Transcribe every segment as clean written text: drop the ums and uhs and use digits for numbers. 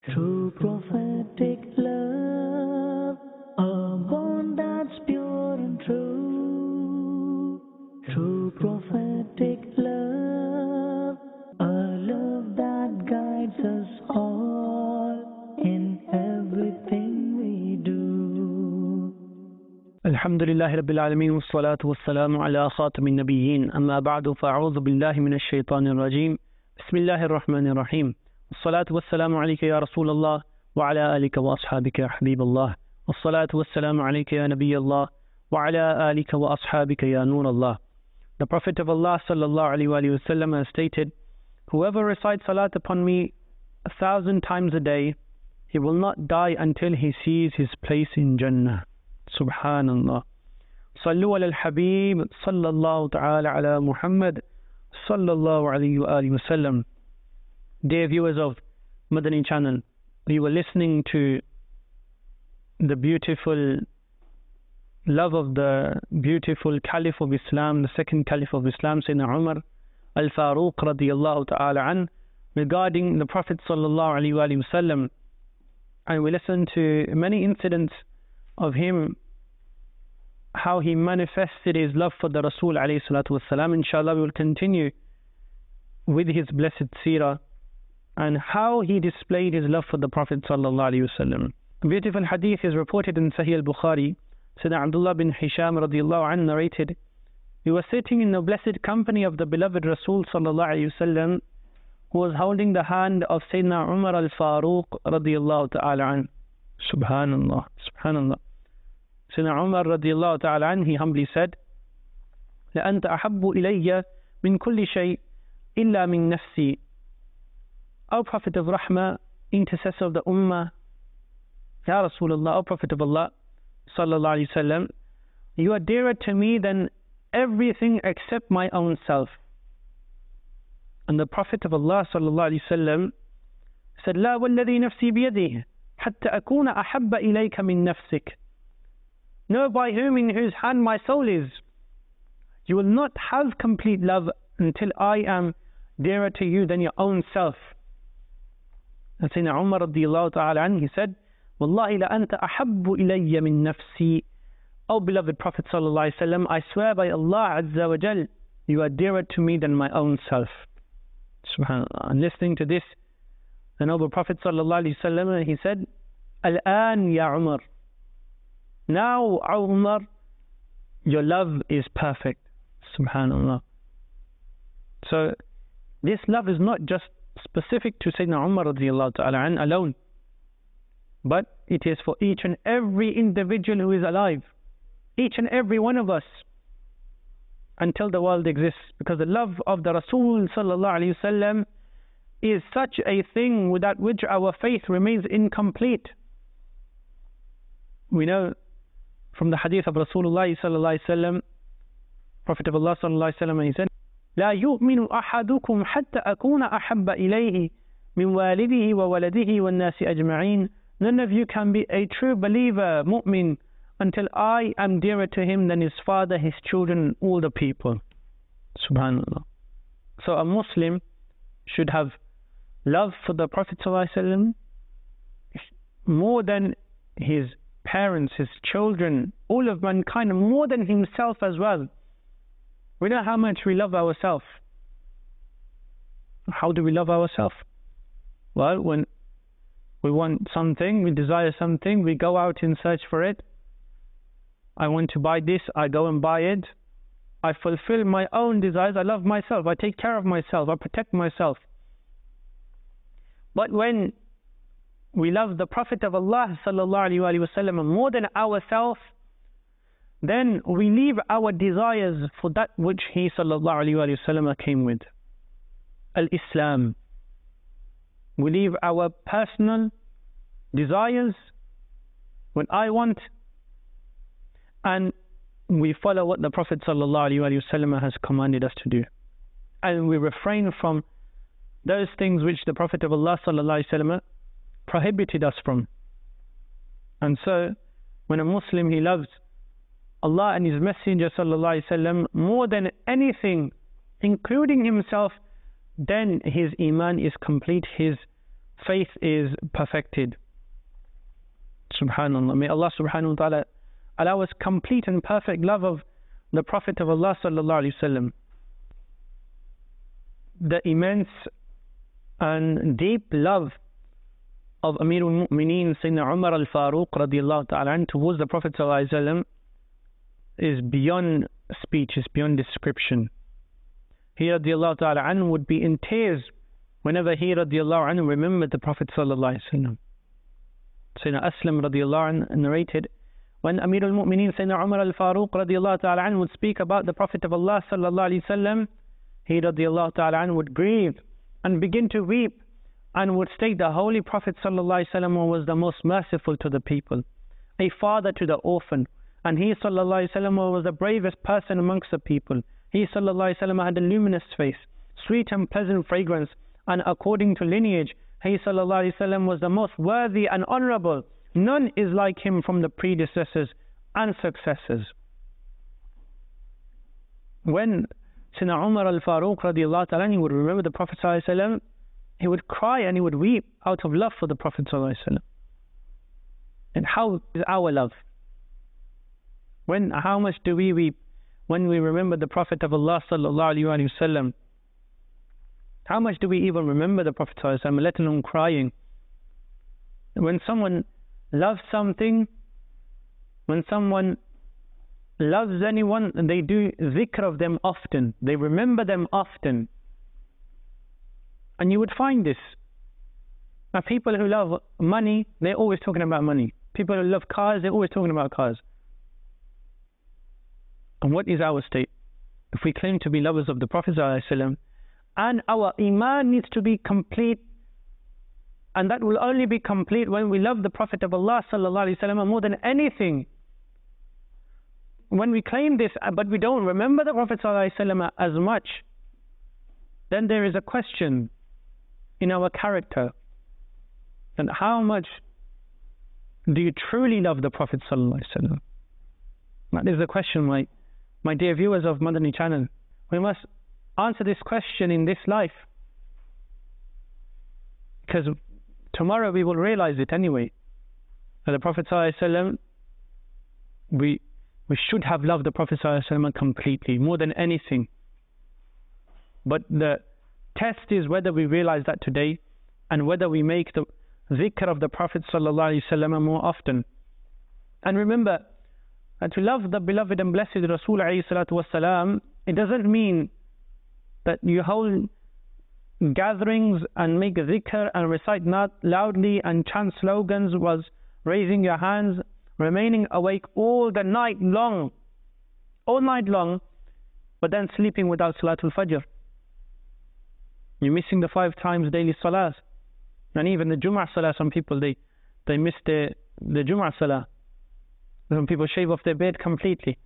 True prophetic love, a bond that's pure and true. True prophetic love, a love that guides us all in everything we do. الحمد لله رب العالمين والصلاة والسلام على خاتم النبيين أما بعد فأعوذ بالله من الشيطان الرجيم بسم الله الرحمن الرحيم الصلاة والسلام عليك يا رسول الله وعلى آلك وأصحابك يا حبيب الله والصلاة والسلام عليك يا نبي الله وعلى آلك وأصحابك يا نور الله. The Prophet of Allah sallallahu alaihi wasallam has stated, whoever recites salat upon me 1,000 times a day, he will not die until he sees his place in Jannah. Subhanallah. Sallu ala al-Habib sallallahu ta'ala ala Muhammad sallallahu alayhi wa sallam. Dear viewers of Madani channel, we were listening to the beautiful love of the beautiful Caliph of Islam, the second Caliph of Islam, Sayyidina Umar al-Faruq radiyallahu ta'ala an, regarding the Prophet sallallahu alayhi wa sallam. And we listened to many incidents of him, how he manifested his love for the Rasul alayhi salatu wasalam. Inshallah, we will continue with his blessed seerah and how he displayed his love for the Prophet sallallahu alayhi wasallam. A beautiful hadith is reported in Sahih al-Bukhari. Sayyidina Abdullah bin Hisham radiyallahu anhu narrated, we were sitting in the blessed company of the beloved Rasul sallallahu alayhi wasallam, who was holding the hand of Sayyidina Umar al-Faruq radiyallahu ta'ala anhu. Subhanallah, subhanallah. Sayyidina Umar radiyallahu ta'ala anhu, he humbly said, لَأَنْتَ أَحَبُّ إِلَيَّ مِنْ كُلِّ شَيْءٍ إِلَّا مِنْ نَفْسِي. O Prophet of Rahmah, intercessor of the Ummah, Ya Rasulullah, O Prophet of Allah sallallahu alayhi wasallam, you are dearer to me than everything except my own self. And the Prophet of Allah sallallahu alayhi wasallam said, لا والذي نفسي بيده حتى أكون أحب إليك من نفسك. No, by whom in whose hand my soul is, you will not have complete love until I am dearer to you than your own self. And Sayyidina Umar radiyallahu ta'ala anhu, he said, Wallahi la anta ahabbu ilayya min nafsi. O beloved Prophet sallallahu alayhi wasallam, I swear by Allah azza wa jal, you are dearer to me than my own self. Subhanallah. And listening to this, the noble Prophet sallallahu alayhi wasallam, he said, Al-an ya Umar. Now, Umar, your love is perfect. Subhanallah. So, this love is not just specific to Sayyidina Umar radiyallahu ta'ala an alone, but it is for each and every individual who is alive, each and every one of us, until the world exists. Because the love of the Rasul sallallahu alayhi wasallam is such a thing without which our faith remains incomplete. We know from the hadith of Rasulullah sallallahu alayhi wasallam, Prophet of Allah sallallahu alayhi wasallam, he said, لا يؤمن أحدكم حتى أكون أحب إليه من والده وولده والناس أجمعين. None of you can be a true believer, mu'min, until I am dearer to him than his father, his children, all the people. Subhanallah. So a Muslim should have love for the Prophet sallallahu alaihi wasallam more than his parents, his children, all of mankind, more than himself as well. We know how much we love ourselves. How do we love ourselves? Well, when we want something, we desire something, we go out in search for it. I want to buy this, I go and buy it. I fulfill my own desires, I love myself, I take care of myself, I protect myself. But when we love the Prophet of Allah sallallahu alayhi wa sallam more than ourselves, then we leave our desires for that which he sallallahu alayhi wa sallam came with, al-Islam. We leave our personal desires, what I want, and we follow what the Prophet sallallahu alayhi wa sallam has commanded us to do. And we refrain from those things which the Prophet of Allah sallallahu alayhi wa sallam prohibited us from. And so, when a Muslim, he loves Allah and His Messenger sallallahu alaihi wasallam more than anything, including himself, then his iman is complete, his faith is perfected. Subhanallah. May Allah subhanahu wa ta'ala allow us complete and perfect love of the Prophet of Allah sallallahu alaihi wasallam. The immense and deep love of Amirul Mu'mineen Sayyidina Umar al-Faruq radiallahu ta'ala towards the Prophet sallallahu alaihi wasallam is beyond speech, is beyond description. He radiallahu ta'ala would be in tears whenever he radiallahu anhu remembered the Prophet sallallahu alaihi wasallam. Sayyidina Aslam radiallahu anhu narrated, when Amirul Mu'mineen Sayyidina Umar al-Faruq radiallahu ta'ala would speak about the Prophet of Allah sallallahu alaihi wasallam, he radiallahu ta'ala would grieve and begin to weep and would state the Holy Prophet sallallahu alaihi wasallam was the most merciful to the people, a father to the orphan, and he sallallahu alaihi wasallam was the bravest person amongst the people. He sallallahu alaihi wasallam had a luminous face, sweet and pleasant fragrance, and according to lineage, he sallallahu alaihi wasallam was the most worthy and honorable. None is like him from the predecessors and successors. When Sayyidina Umar al-Faruq radiallahu ta'ala would remember the Prophet sallallahu alaihi wasallam, he would cry and he would weep out of love for the Prophet sallallahu alaihi wasallam. And how is our love? How much do we weep when we remember the Prophet of Allah sallallahu alaihi wasallam? How much do we even remember the Prophet sallallahu alaihi wasallam, let alone crying? When someone loves something, when someone loves anyone, they do zikr of them often, they remember them often. And you would find this. Now, people who love money, they're always talking about money. People who love cars, they're always talking about cars. And what is our state? If we claim to be lovers of the Prophet ﷺ, and our iman needs to be complete, and that will only be complete when we love the Prophet of Allah ﷺ more than anything. When we claim this, but we don't remember the Prophet ﷺ as much, then there is a question in our character. And how much do you truly love the Prophet ﷺ? That is the question, my dear viewers of Madani channel. We must answer this question in this life, because tomorrow we will realize it anyway. That the Prophet ﷺ, we should have loved the Prophet ﷺ completely, more than anything. But the test is whether we realize that today, and whether we make the zikr of the Prophet ﷺ more often. And remember, that to love the beloved and blessed Rasul ﷺ, it doesn't mean that you hold gatherings and make zikr and recite not loudly and chant slogans whilst raising your hands, remaining awake all night long, but then sleeping without Salatul Fajr. You're missing the 5 times daily salah. And even the Jum'ah salah, some people they miss the Jum'ah salah. Some people shave off their beard completely,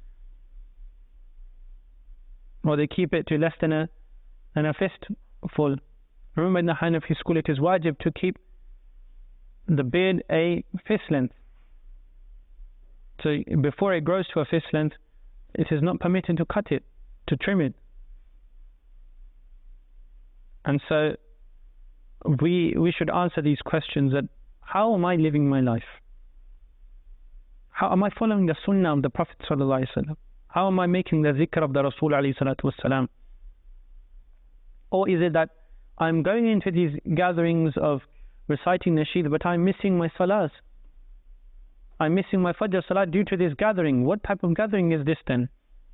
or they keep it to less than a fistful. Remember, in the Hanafi school, it is wajib to keep the beard a fist length. So before it grows to a fist length, it is not permitted to cut it, to trim it. And so we should answer these questions: that how am I living my life? How am I following the sunnah of the Prophet sallallahu alaihi wasallam? How am I making the zikr of the Rasul alayhi salatu wasalam? Or is it that I'm going into these gatherings of reciting nasheed, but I'm missing my salahs? I'm missing my Fajr salah due to this gathering. What type of gathering is this then?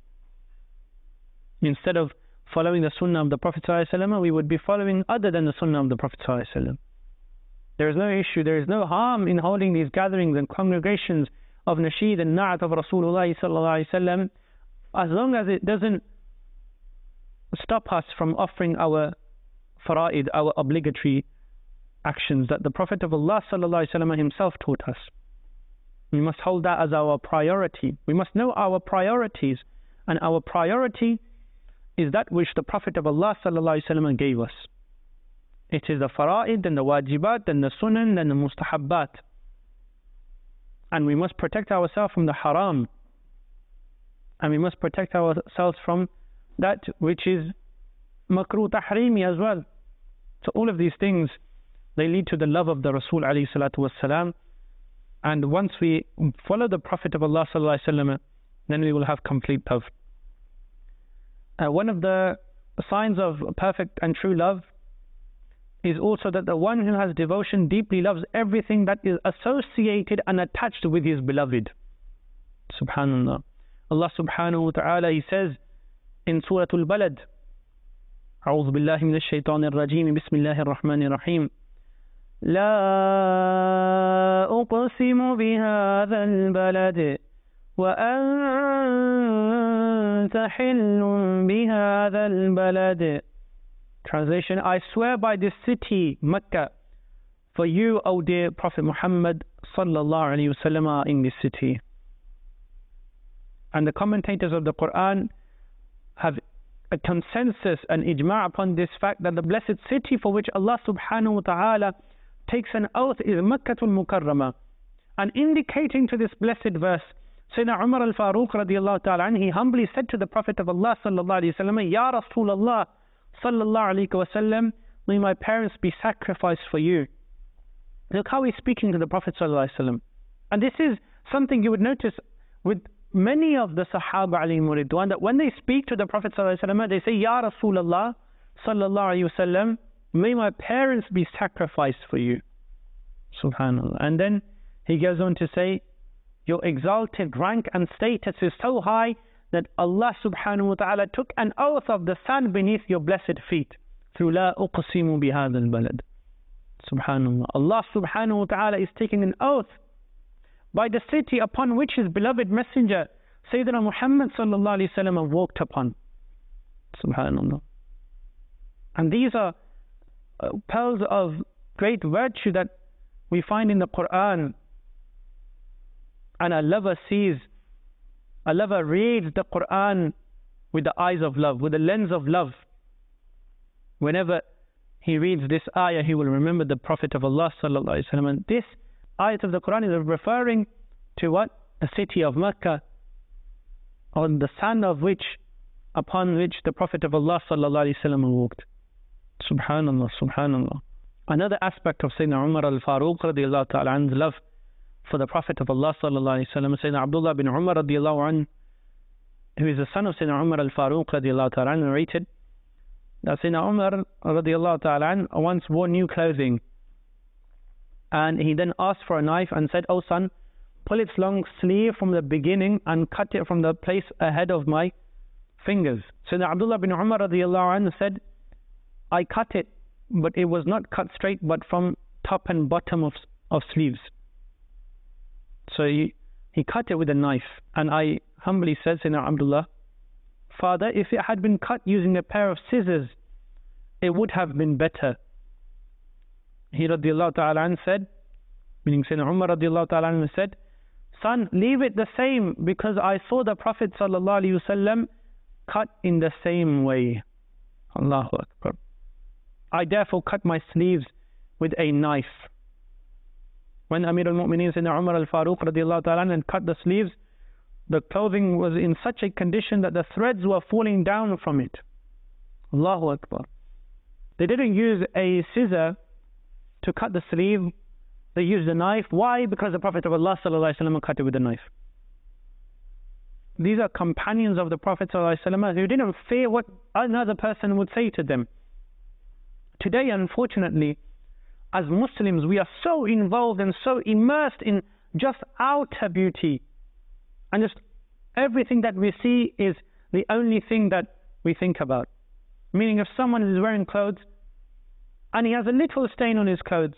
Instead of following the sunnah of the Prophet ﷺ, we would be following other than the sunnah of the Prophet ﷺ. There is no issue, there is no harm in holding these gatherings and congregations of nasheed and na'at of Rasulullah ﷺ, as long as it doesn't stop us from offering our fara'id, our obligatory actions that the Prophet of Allah ﷺ himself taught us. We must hold that as our priority. We must know our priorities, and our priority is that which the Prophet of Allah ﷺ gave us. It is the fara'id, and the wajibat, and the sunan, and the mustahabbat. And we must protect ourselves from the haram. And we must protect ourselves from that which is makruh tahrimi as well. So all of these things they lead to the love of the Rasul alayhi salatu wassalam. And once we follow the Prophet of Allah sallallahu alaihi wasallam, then we will have complete love. One of the signs of perfect and true love is also that the one who has devotion deeply loves everything that is associated and attached with his beloved. Subhanallah. Allah subhanahu wa ta'ala, He says in Surah Al-Balad, أعوذ بالله من الشيطان الرجيم بسم الله الرحمن الرحيم لا أقسم بهذا البلد وأنت حل بهذا البلد. Translation: I swear by this city, Mecca, for you, O dear Prophet Muhammad sallallahu alaihi wasallam, are in this city. And the commentators of the Quran have a consensus and ijma' upon this fact that the blessed city for which Allah subhanahu wa ta'ala takes an oath is Makkatul Mukarramah. And indicating to this blessed verse, Sayyidina Umar al-Faruq radiallahu ta'ala anhu, he humbly said to the Prophet of Allah sallallahu alayhi wa sallam, Ya Rasulullah sallallahu alayhi wa sallam, may my parents be sacrificed for you. Look how he's speaking to the Prophet sallallahu alayhi wa sallam. And this is something you would notice with many of the Sahaba alayhim ridwan, that when they speak to the Prophet sallallahu alayhi wa sallam, they say, Ya Rasulullah sallallahu alayhi wa sallam, may my parents be sacrificed for you. Subhanallah. And then he goes on to say, your exalted rank and status is so high that Allah subhanahu wa ta'ala took an oath of the sand beneath your blessed feet through La uqsimu bihadha al-balad. Subhanallah. Allah subhanahu wa ta'ala is taking an oath by the city upon which His beloved messenger Sayyidina Muhammad sallallahu alayhi wa sallam walked upon. Subhanallah. And these are pearls of great virtue that we find in the Quran. And a lover sees, a lover reads the Quran with the eyes of love, with the lens of love. Whenever he reads this ayah, he will remember the Prophet of Allah sallallahu alaihi wasallam. And this ayah of the Quran is referring to what? A city of Mecca, on the sand of which, upon which the Prophet of Allah sallallahu alaihi wasallam walked. Subhanallah, subhanallah. Another aspect of Sayyidina Umar al-Faruq radiallahu ta'ala anhu's love for the Prophet of Allah sallallahu alaihi wasallam, Sayyidina Abdullah bin Umar radiallahu anhu, who is the son of Sayyidina Umar al-Faruq radiallahu ta'ala anhu, narrated that Sayyidina Umar radiallahu ta'ala anhu once wore new clothing, and he then asked for a knife and said, "Oh son, pull its long sleeve from the beginning and cut it from the place ahead of my fingers." Sayyidina Abdullah bin Umar radiallahu anhu said, "I cut it, but it was not cut straight, but from top and bottom of sleeves." So he cut it with a knife. And I humbly said, Sayyidina Abdullah, "Father, if it had been cut using a pair of scissors, it would have been better." He radiallahu ta'ala anhu said, meaning Sayyidina Umar radiallahu ta'ala anhu said, "Son, leave it the same, because I saw the Prophet sallallahu alaihi wasallam cut in the same way." Allahu Akbar. I therefore cut my sleeves with a knife. When Amir al-Mu'mineen Sayyidina Umar al-Faruq radiallahu ta'ala anhu cut the sleeves, the clothing was in such a condition that the threads were falling down from it. Allahu Akbar. They didn't use a scissor to cut the sleeve, they used a knife. Why? Because the Prophet of Allah sallallahu alaihi wasallam cut it with a knife. These are companions of the Prophet sallallahu alaihi wasallam who didn't fear what another person would say to them. Today, unfortunately, as Muslims, we are so involved and so immersed in just outer beauty, and just everything that we see is the only thing that we think about. Meaning, if someone is wearing clothes and he has a little stain on his clothes,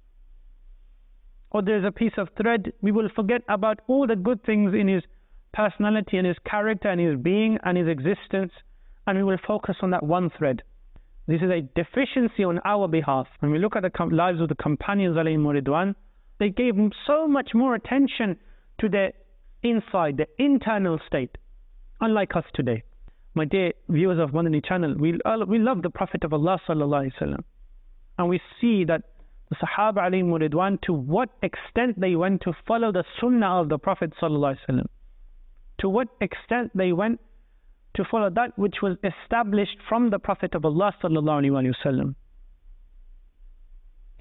or there's a piece of thread, we will forget about all the good things in his personality and his character and his being and his existence, and we will focus on that one thread. This is a deficiency on our behalf. When we look at the lives of the companions alayhim ridwan, they gave so much more attention to their inside, the internal state, unlike us today. My dear viewers of Madani channel, we love the Prophet of Allah sallallahu alaihi wasallam, and we see that the Sahaba alayhim ridwan, to what extent they went to follow the Sunnah of the Prophet sallallahu alaihi wasallam, to what extent they went to follow that which was established from the Prophet of Allah sallallahu alaihi wasallam.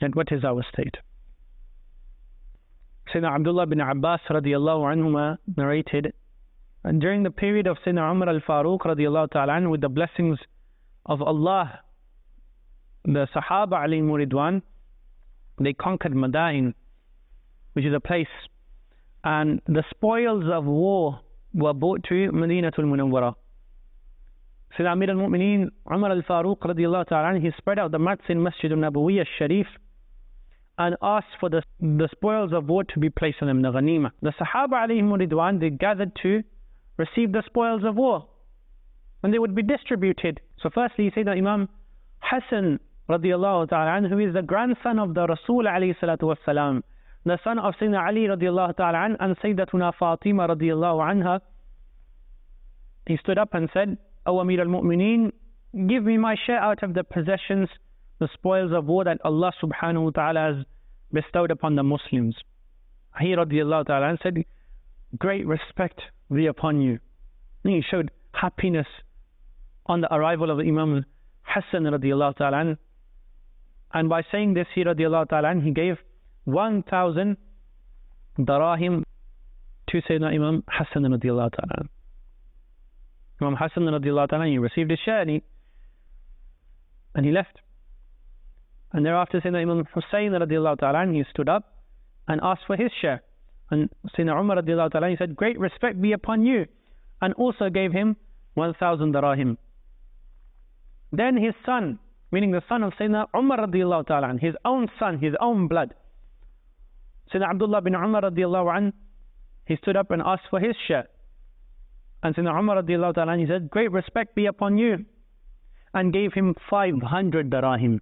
And what is our state? Sayyidina Abdullah bin Abbas radiallahu anhuma narrated, and during the period of Sayyidina Umar al-Faruq radiallahu ta'ala anhu, with the blessings of Allah, the Sahaba alayhim ridwan, they conquered Madain, which is a place, and the spoils of war were brought to Madinatul Munawwara. Sayyidina Amir al-Mu'mineen Umar al-Faruq radiallahu ta'ala anhu, he spread out the mats in Masjid al-Nabawi al-Sharif and asked for the spoils of war to be placed on them, the ghanima. The Sahaba alayhim ridwan, they gathered to receive the spoils of war, and they would be distributed. So firstly, Sayyidina Imam Hassan radiallahu ta'ala anhu, who is the grandson of the Rasul alayhi salatu wassalam, the son of Sayyidina Ali radiallahu ta'ala anhu and Sayyidatuna Fatima radiallahu anha, he stood up and said, O Amir al-Mu'mineen, give me my share out of the possessions, the spoils of war that Allah subhanahu wa ta'ala has bestowed upon the Muslims. He radiallahu ta'ala said, great respect be upon you. And he showed happiness on the arrival of Imam Hassan radiallahu ta'ala, and by saying this, he radiallahu ta'ala, he gave 1,000 darahim to Sayyidina Imam Hassan radiallahu ta'ala. Imam Hassan radiallahu ta'ala, he received his share and he left. And thereafter Sayyidina Imam Hussein radiallahu ta'ala, he stood up and asked for his share. And Sayyidina Umar radiallahu ta'ala, he said, great respect be upon you, and also gave him 1,000 darahim. Then his son, meaning the son of Sayyidina Umar radiallahu ta'ala, his own son, his own blood, Sayyidina Abdullah bin Umar radiallahu anhu, he stood up and asked for his share. And Sayyidina Umar radiallahu ta'ala, he said, great respect be upon you, and gave him 500 darahim.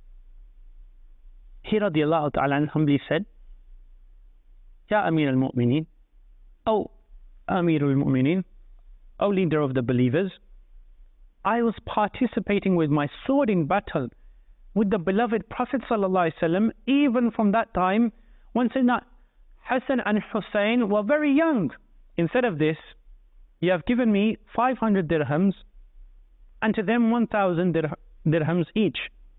He radiallahu ta'ala humbly said, Ya Amir al-Mu'mineen, O Amir al-Mu'mineen, O leader of the believers, I was participating with my sword in battle with the beloved Prophet sallallahu alaihi wasallam, even from that time when Sayyidina Hassan and Hussein were very young. Instead of this, you have given me 500 dirhams, and to them 1,000 dirhams each.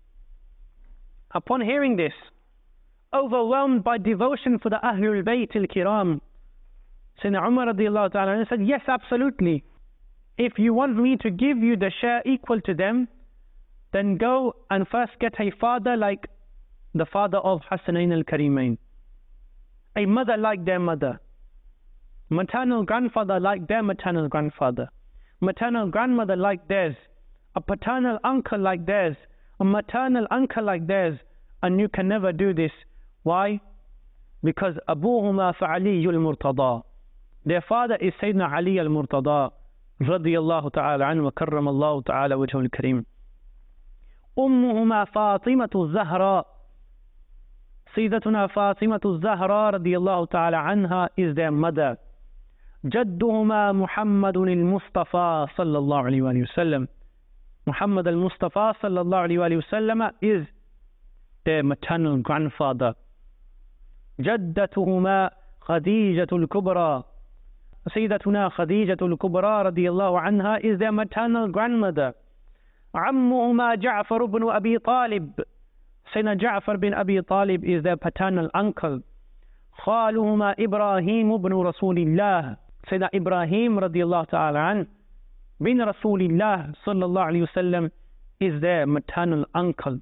Upon hearing this, overwhelmed by devotion for the Ahlul Bayt al-Kiram, Sayyidina Umar radiallahu ta'ala said, yes, absolutely. If you want me to give you the share equal to them, then go and first get a father like the father of Hassanain al-Karimain, a mother like their mother, maternal grandfather like their maternal grandfather, maternal grandmother like theirs, a paternal uncle like theirs, a maternal uncle like theirs, and you can never do this. Why? Because Abuhuma fa'Ali al-Murtada, their father is Sayyidina Ali al-Murtada radiyallahu ta'ala anhu wa karramallahu ta'ala wajhul kareem. Ummuhuma Fatimatu Zahra, Sayyidatuna Fatimatu Zahra radiyallahu ta'ala anha is their mother. Jadduhuma Muhammadun al-Mustafa sallallahu alayhi wa sallam, Muhammad al-Mustafa sallallahu alayhi wa sallam is their maternal grandfather. Jaddatuhuma Khadijatul Kubra, Sayyidatuna Khadijatul Kubra radiyallahu anha is their maternal grandmother. Ammuhuma Ja'far ibn Abi Talib, Sayyidina Ja'far bin Abi Talib is their paternal uncle. Khaluhuma Ibrahim ibn Rasulillah, Sayyidina Ibrahim radiyallahu ta'ala an bin Rasulillah sallallahu alayhi wasallam is their maternal uncle.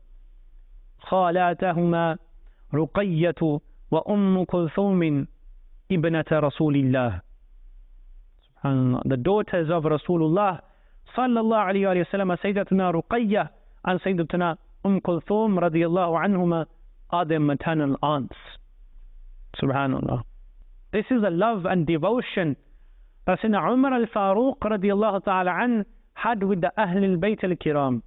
Khalatahuma Ruqayyatu wa Kulthum ibnata Rasulillah. Subhanallah. The daughters of Rasulullah sallallahu alayhi wa sallam, Sayyidatuna Ruqayyah and Sayyidatuna Kulthum radiyallahu anhuma are their maternal aunts. Subhanallah. This is the love and devotion that Sayyidina Umar al-Faruq radiyallahu ta'ala an had with the Ahlul Bayt al-Kiram.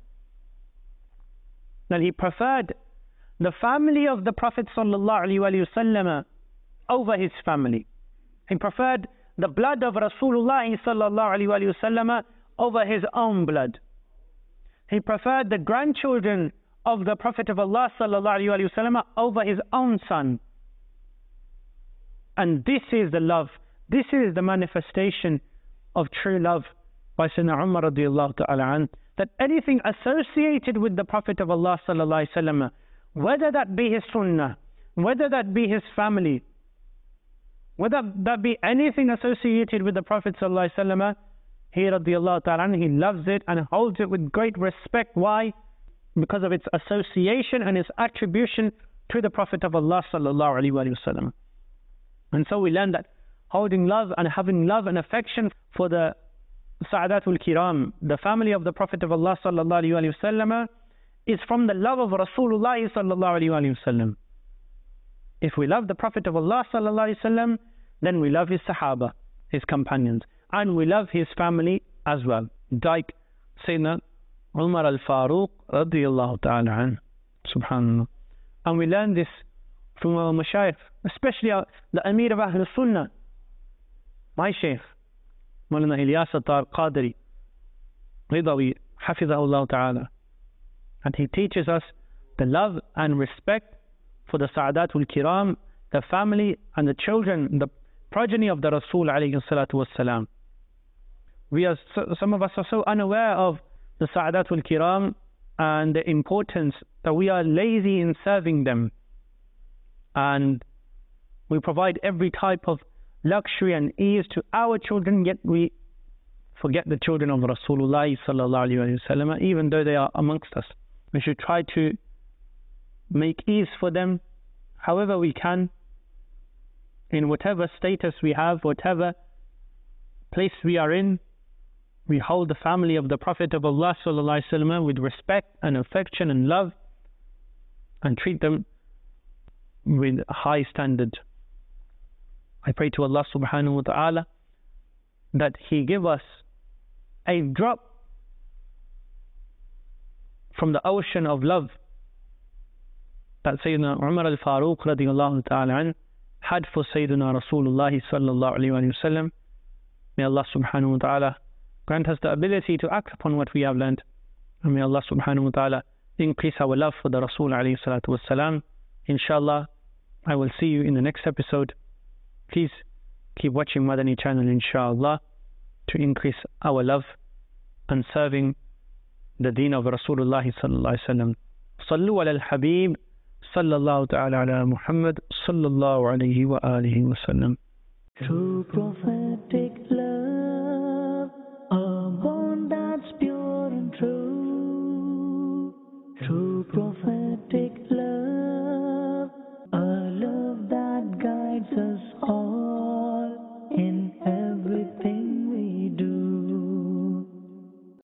That he preferred the family of the Prophet sallallahu alayhi wa sallam over his family. He preferred the blood of Rasulullah sallallahu alayhi wa sallam over his own blood. He preferred the grandchildren of the Prophet of Allah sallallahu alayhi wa sallam over his own son. And this is the love, this is the manifestation of true love by Sayyidina Umar radiyallahu ta'ala an, that anything associated with the Prophet of Allah sallallahu alayhi wa sallam, whether that be his sunnah, whether that be his family, whether that be anything associated with the Prophet ﷺ, he radiallahu ta'ala, he loves it and holds it with great respect. Why? Because of its association and its attribution to the Prophet of Allah sallallahu alaihi wasallam. And so we learn that holding love and having love and affection for the Sa'adatul Kiram, the family of the Prophet of Allah sallallahu alaihi wasallam, is from the love of Rasulullah sallallahu alaihi wasallam. If we love the Prophet of Allah sallallahu alaihi wasallam, then we love his Sahaba, his companions, and we love his family as well. Like Sayyidina Umar al-Faruq radiyallahu ta'ala anhu. Subhanallah. And we learn this from our mashayikh, especially the Amir of Ahl Sunnah, my Shaykh, Mawlana Ilyas al-Qadri, Ridawi, Hafizahullah ta'ala. And he teaches us the love and respect for the Sa'adatul Kiram, the family and the children, the progeny of the Rasul alayhi salatu wassalam. Some of us are so unaware of the Sa'adatul Kiram and the importance that we are lazy in serving them. And we provide every type of luxury and ease to our children, yet we forget the children of Rasulullah sallallahu alayhi wa sallam, even though they are amongst us. We should try to make ease for them however we can, in whatever status we have, whatever place we are in. We hold the family of the Prophet of Allah sallallahu alaihi wasallam with respect and affection and love, and treat them with a high standard. I pray to Allah subhanahu wa ta'ala that He give us a drop from the ocean of love that Sayyidina Umar al-Faruq radiyallahu ta'ala an had for Sayyidina Rasulullah sallallahu alayhi wa sallam. May Allah subhanahu wa ta'ala grant us the ability to act upon what we have learned. And may Allah subhanahu wa ta'ala increase our love for the Rasul alayhi salatu wa salam. Inshallah, I will see you in the next episode. Please keep watching Madani channel, inshallah, to increase our love and serving the deen of Rasulullah sallallahu alayhi wa sallam. Sallu ala al-Habib sallallahu ta'ala ala Muhammad sallallahu alayhi wa alihi wa sallam. True prophetic love, a bond that's pure and true. True prophetic love.